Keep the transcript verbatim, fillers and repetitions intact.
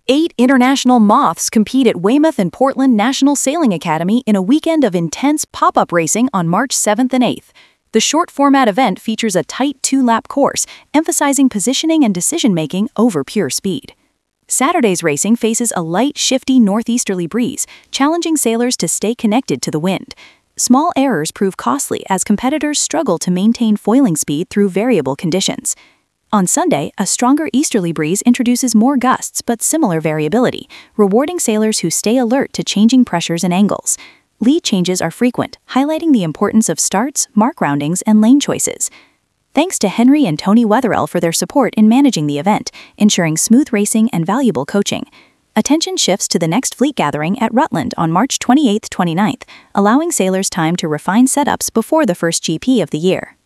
Eight international moths compete at Weymouth and Portland National Sailing Academy in a weekend of intense pop-up racing on March seventh and eighth. The short-format event features a tight two-lap course, emphasizing positioning and decision-making over pure speed. Saturday's racing faces a light, shifty northeasterly breeze, challenging sailors to stay connected to the wind. Small errors prove costly as competitors struggle to maintain foiling speed through variable conditions. On Sunday, a stronger easterly breeze introduces more gusts but similar variability, rewarding sailors who stay alert to changing pressures and angles. Lead changes are frequent, highlighting the importance of starts, mark roundings, and lane choices. Thanks to Henry and Tony Wetherell for their support in managing the event, ensuring smooth racing and valuable coaching. Attention shifts to the next fleet gathering at Rutland on March twenty-eighth to twenty-ninth, allowing sailors time to refine setups before the first G P of the year.